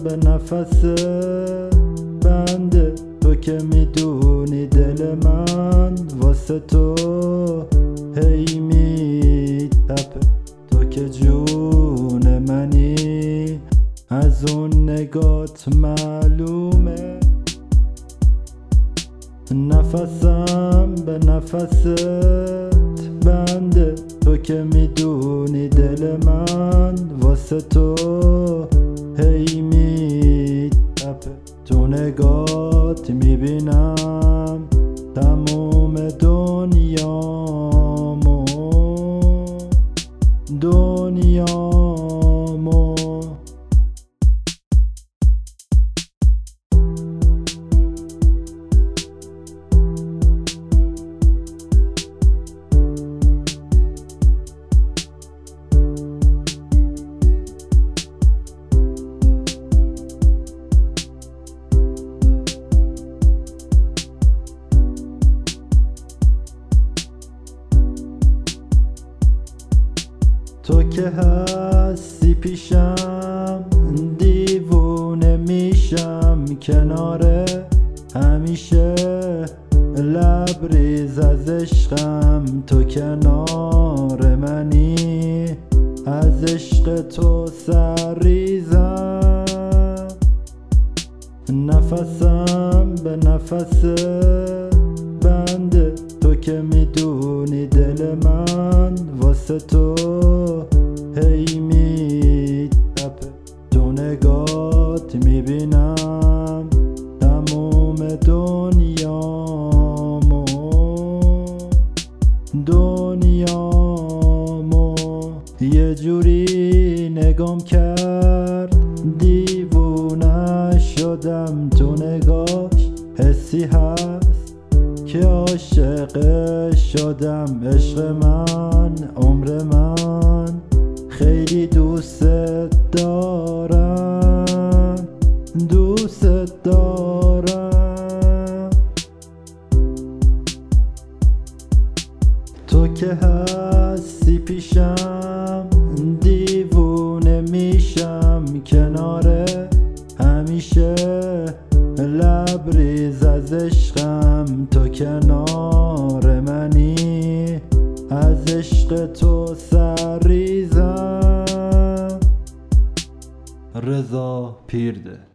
به نفس بنده، تو که میدونی دل من واسه تو هی میتپه. تو که جون منی از اون نگات معلومه. نفسم به نفست بنده، تو که میدونی دل من واسه تو هی میتپه. تو نگات میبینم تموم دنیامو تو که هستی پیشم دیوونه میشم کناره، همیشه لبریز از عشقم. تو کنار منی از عشق تو سرریزم. نفسم به نفس بنده، تو که میدونی دل من واسه تو هی میتپه. تو نگات میبینم تموم دنیامو یه جوری نگام کرد دیوونه شدم. تو نگاش حسی هست که عاشق شدم. عشق من عمر من خیلی دوست دارم، دوست دارم. تو که هستی پیشم دیوونه میشم کناره، همیشه لبریز از عشقم. تو کنار منی از عشق تو سرریزم. رضا پیرده.